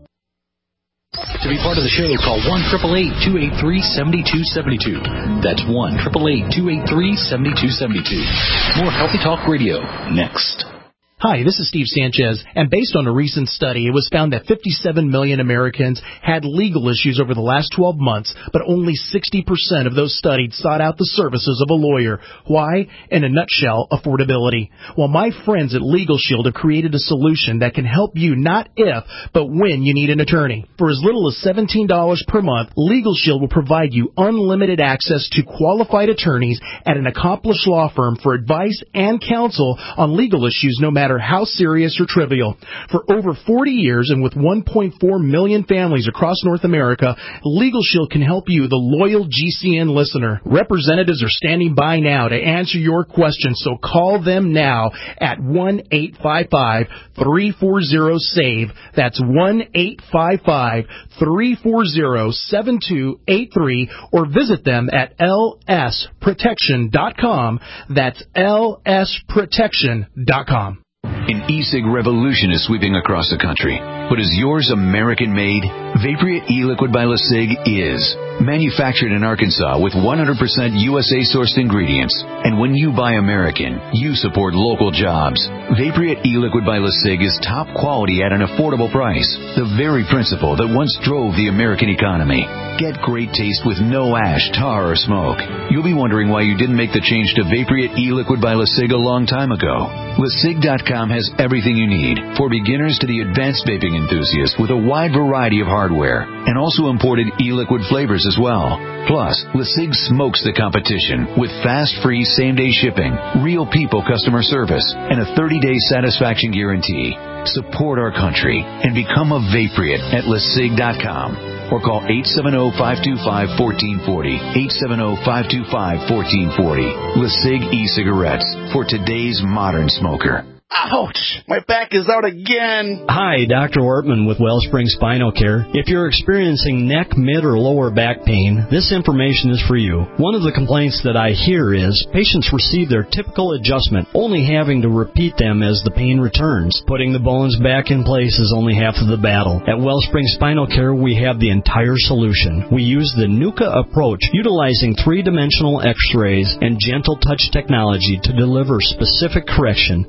To be part of the show, call one eight eight eight, two eight three, seven two seven two. That's one eight eight eight, two eight three, seven two seven two. More Healthy Talk Radio next. Hi, this is Steve Sanchez, and based on a recent study, it was found that fifty-seven million Americans had legal issues over the last twelve months, but only sixty percent of those studied sought out the services of a lawyer. Why? In a nutshell, affordability. Well, my friends at Legal Shield have created a solution that can help you not if, but when you need an attorney. For as little as seventeen dollars per month, Legal Shield will provide you unlimited access to qualified attorneys at an accomplished law firm for advice and counsel on legal issues no matter how serious or trivial. For over forty years and with one point four million families across North America, Legal Shield can help you, the loyal G C N listener. Representatives are standing by now to answer your questions, so call them now at one eight five five, three four zero, S A V E. That's one eight five five, three four zero, seven two eight three, or visit them at L S protection dot com. That's L S protection dot com. An e-cig revolution is sweeping across the country. But is yours American-made? Vaporeat e-liquid by LeSig is. Manufactured in Arkansas with one hundred percent U S A-sourced ingredients. And when you buy American, you support local jobs. Vaporeat e-liquid by LeSig is top quality at an affordable price. The very principle that once drove the American economy. Get great taste with no ash, tar, or smoke. You'll be wondering why you didn't make the change to Vaporeat e-liquid by LeSig a long time ago. Le Sig dot com has everything you need, for beginners to the advanced vaping enthusiast, with a wide variety of hardware, and also imported e-liquid flavors as well. Plus, LeSig smokes the competition with fast, free, same-day shipping, real people customer service, and a thirty-day satisfaction guarantee. Support our country and become a Vaporeat at Le Sig dot com. Or call eight seven zero, five two five, one four four zero, eight seven zero, five two five, one four four zero. LeSig e-cigarettes for today's modern smoker. Ouch! My back is out again! Hi, Doctor Ortman with Wellspring Spinal Care. If you're experiencing neck, mid, or lower back pain, this information is for you. One of the complaints that I hear is patients receive their typical adjustment, only having to repeat them as the pain returns. Putting the bones back in place is only half of the battle. At Wellspring Spinal Care, we have the entire solution. We use the NUCA approach, utilizing three-dimensional x-rays and gentle touch technology to deliver specific correction. We then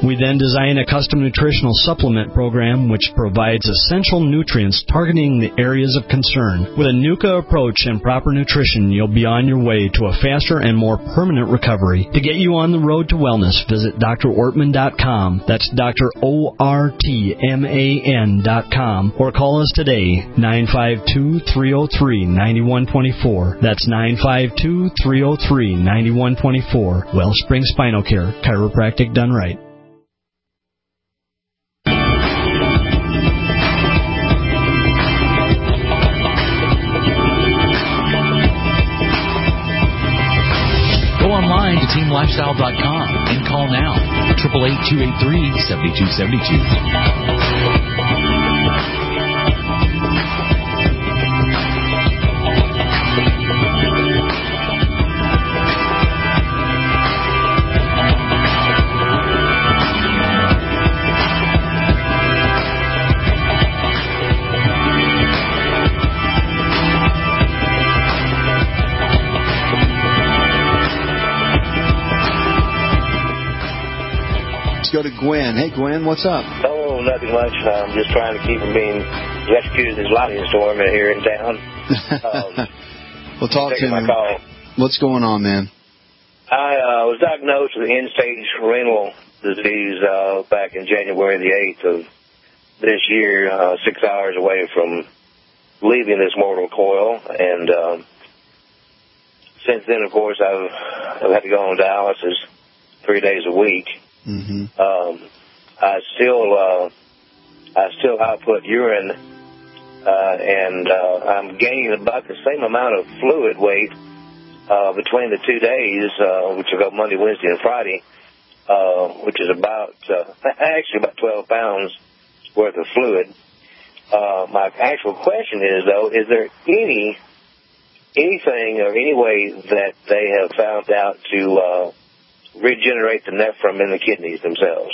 designed a custom nutritional supplement program which provides essential nutrients targeting the areas of concern. With a NUCA approach and proper nutrition, you'll be on your way to a faster and more permanent recovery. To get you on the road to wellness, visit D R Ortman dot com. That's D R O R T M A N dot com. Or call us today, nine five two, three oh three, nine one two four. That's nine five two, three oh three, nine one two four. Wellspring Spinal Care, chiropractic done right. Go online to team lifestyle dot com and call now, eight eight eight, two eight three, seven two seven two. Go to Gwen. Hey, Gwen, what's up? Oh, nothing much. I'm just trying to keep from being rescued this lightning storm here in town. Um, well, talk to my me. Call. What's going on, man? I uh, was diagnosed with end-stage renal disease uh, back in January the eighth of this year, uh, six hours away from leaving this mortal coil. And um, since then, of course, I've, I've had to go on dialysis three days a week. Mm-hmm. Um, I still, uh, I still output urine, uh, and uh, I'm gaining about the same amount of fluid weight uh, between the two days, uh, which will go Monday, Wednesday, and Friday, uh, which is about uh, actually about twelve pounds worth of fluid. Uh, my actual question is, though, is there any anything or any way that they have found out to uh, regenerate the nephron in the kidneys themselves?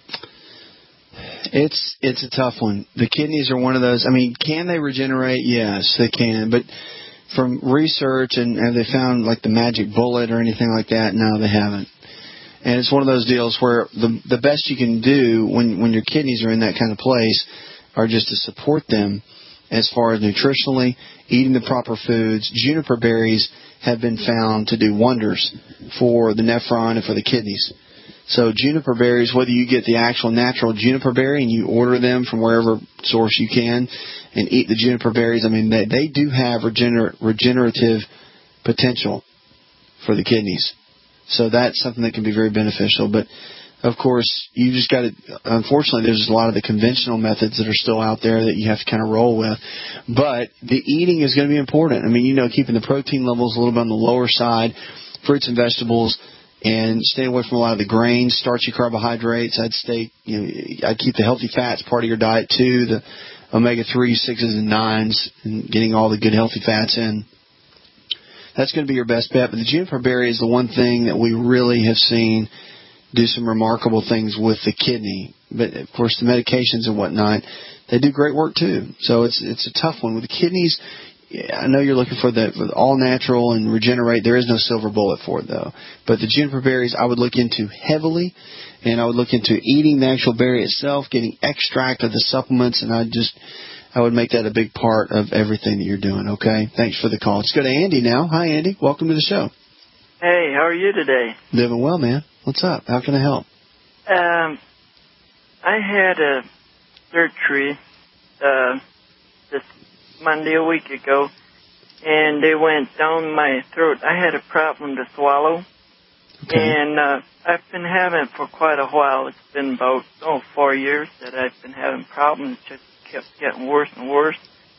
It's it's a tough one. The kidneys are one of those. I mean, can they regenerate? Yes, they can. But from research, and have they found like the magic bullet or anything like that? No, they haven't. And it's one of those deals where the the best you can do when when your kidneys are in that kind of place are just to support them as far as nutritionally, eating the proper foods. Juniper berries have been found to do wonders for the nephron and for the kidneys. So juniper berries, whether you get the actual natural juniper berry and you order them from wherever source you can and eat the juniper berries, I mean, they, they do have regener- regenerative potential for the kidneys. So that's something that can be very beneficial. But, of course, you just got to, unfortunately, there's a lot of the conventional methods that are still out there that you have to kind of roll with. But the eating is going to be important. I mean, you know, keeping the protein levels a little bit on the lower side, fruits and vegetables, and stay away from a lot of the grains, starchy carbohydrates. I'd stay, you know, I'd keep the healthy fats part of your diet too, the omega three, sixes, and nines, and getting all the good healthy fats in. That's going to be your best bet. But the juniper berry is the one thing that we really have seen do some remarkable things with the kidney. But, of course, the medications and whatnot, they do great work too. So it's it's a tough one. With the kidneys, I know you're looking for the, for the all-natural and regenerate. There is no silver bullet for it, though. But the juniper berries I would look into heavily, and I would look into eating the actual berry itself, getting extract of the supplements, and I just I would make that a big part of everything that you're doing, okay? Thanks for the call. Let's go to Andy now. Hi, Andy. Welcome to the show. Hey, how are you today? Living well, man. What's up? How can I help? Um, I had a surgery uh, this Monday a week ago, and they went down my throat. I had a problem to swallow, okay. and uh, I've been having it for quite a while. It's been about, oh, four years that I've been having problems. It just kept getting worse and worse.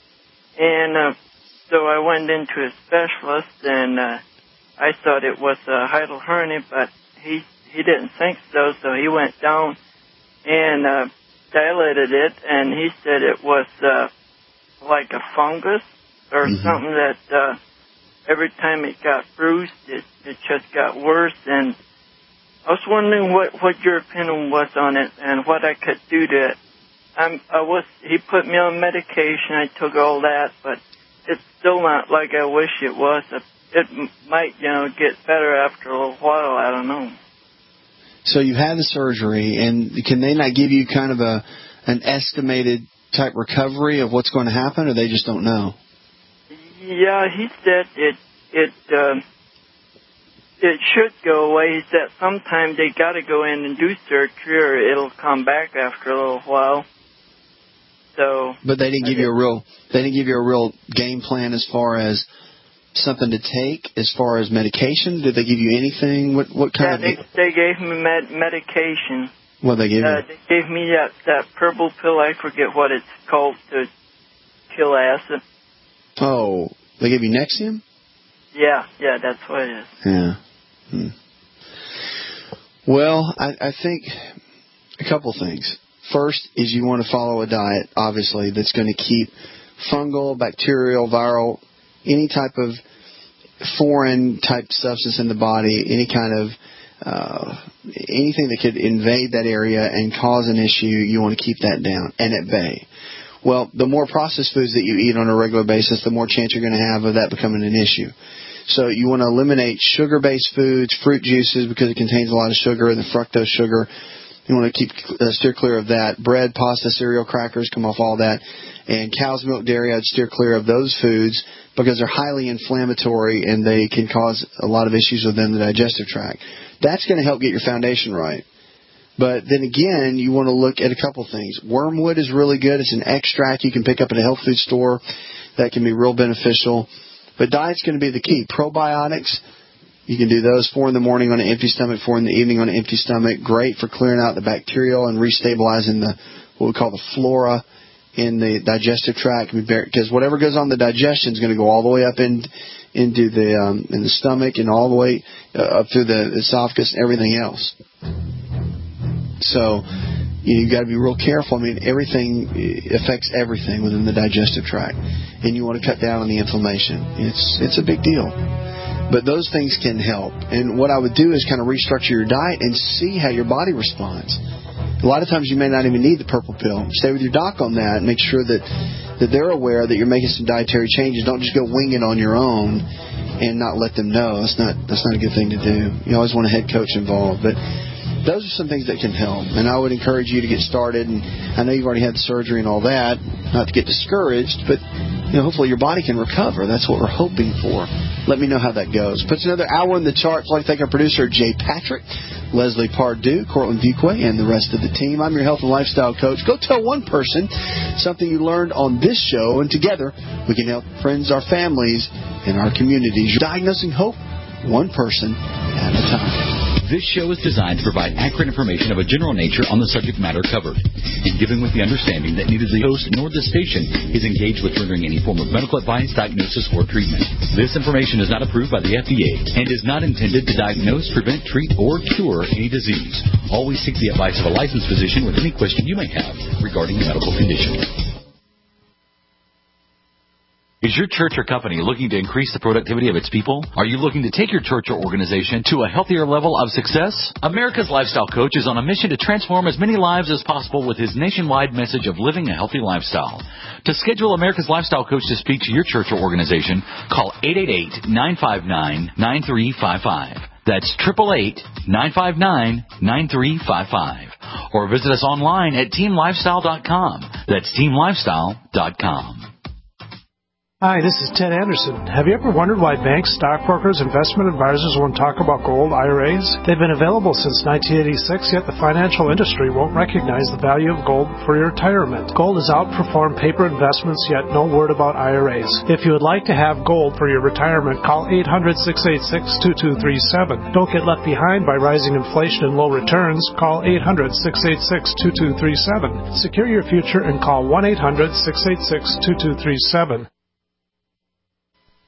And uh, so I went into a specialist, and uh, I thought it was a hiatal hernia, but he he didn't think so, so he went down and uh, dilated it, and he said it was uh, like a fungus or mm-hmm. something that uh, every time it got bruised, it, it just got worse. And I was wondering what, what your opinion was on it and what I could do to it. I'm, I was, he put me on medication. I took all that, but it's still not like I wish it was. It might, you know, get better after a little while. I don't know. So you had the surgery, and can they not give you kind of a an estimated type recovery of what's going to happen, or they just don't know? Yeah, he said it it uh, it should go away. He said sometime they got to go in and do surgery, or it'll come back after a little while. So, but they didn't give you a real they didn't give you a real game plan as far as something to take, as far as medication. Did they give you anything? What what kind yeah, of? they, they gave me med- medication. What they gave uh, you? They gave me that that purple pill. I forget what it's called, to kill acid. Oh, they gave you Nexium? Yeah, yeah, that's what it is. Yeah. Hmm. Well, I, I think a couple things. First is you want to follow a diet, obviously, that's going to keep fungal, bacterial, viral, any type of foreign type substance in the body, any kind of uh, anything that could invade that area and cause an issue, you want to keep that down and at bay. Well, the more processed foods that you eat on a regular basis, the more chance you're going to have of that becoming an issue. So you want to eliminate sugar-based foods, fruit juices, because it contains a lot of sugar, the fructose sugar. You want to keep uh, steer clear of that. Bread, pasta, cereal, crackers, come off all that. And cow's milk, dairy, I'd steer clear of those foods because they're highly inflammatory and they can cause a lot of issues within the digestive tract. That's going to help get your foundation right. But then again, you want to look at a couple things. Wormwood is really good. It's an extract you can pick up at a health food store that can be real beneficial. But diet's going to be the key. Probiotics, you can do those four in the morning on an empty stomach, four in the evening on an empty stomach. Great for clearing out the bacterial and restabilizing the what we call the flora in the digestive tract, because whatever goes on the digestion is going to go all the way up in, into the um, in the stomach and all the way uh, up through the esophagus and everything else. So you know, you've got to be real careful. I mean, everything affects everything within the digestive tract, and you want to cut down on the inflammation. It's it's a big deal. But those things can help. And what I would do is kind of restructure your diet and see how your body responds. A lot of times you may not even need the purple pill. Stay with your doc on that and make sure that, that they're aware that you're making some dietary changes. Don't just go wing it on your own and not let them know. That's not that's not a good thing to do. You always want a head coach involved. But those are some things that can help. And I would encourage you to get started. And I know you've already had the surgery and all that, not to get discouraged, but you know, hopefully your body can recover. That's what we're hoping for. Let me know how that goes. Puts another hour in the charts. I'd like to thank our producer, Jay Patrick, Leslie Pardue, Cortland Buquay, and the rest of the team. I'm your health and lifestyle coach. Go tell one person something you learned on this show, and together we can help friends, our families, and our communities. You're diagnosing hope one person at a time. This show is designed to provide accurate information of a general nature on the subject matter covered, and given with the understanding that neither the host nor the station is engaged with rendering any form of medical advice, diagnosis, or treatment. This information is not approved by the F D A and is not intended to diagnose, prevent, treat, or cure any disease. Always seek the advice of a licensed physician with any question you may have regarding a medical condition. Is your church or company looking to increase the productivity of its people? Are you looking to take your church or organization to a healthier level of success? America's Lifestyle Coach is on a mission to transform as many lives as possible with his nationwide message of living a healthy lifestyle. To schedule America's Lifestyle Coach to speak to your church or organization, call eight eight eight, nine five nine, nine three five five. That's eight eight eight, nine five nine, nine three five five. Or visit us online at team lifestyle dot com. That's team lifestyle dot com. Hi, this is Ted Anderson. Have you ever wondered why banks, stockbrokers, investment advisors won't talk about gold I R As? They've been available since nineteen eighty-six, yet the financial industry won't recognize the value of gold for your retirement. Gold has outperformed paper investments, yet no word about I R As. If you would like to have gold for your retirement, call eight hundred, six eight six, two two three seven. Don't get left behind by rising inflation and low returns. Call eight hundred, six eight six, two two three seven. Secure your future and call one eight hundred, six eight six, two two three seven.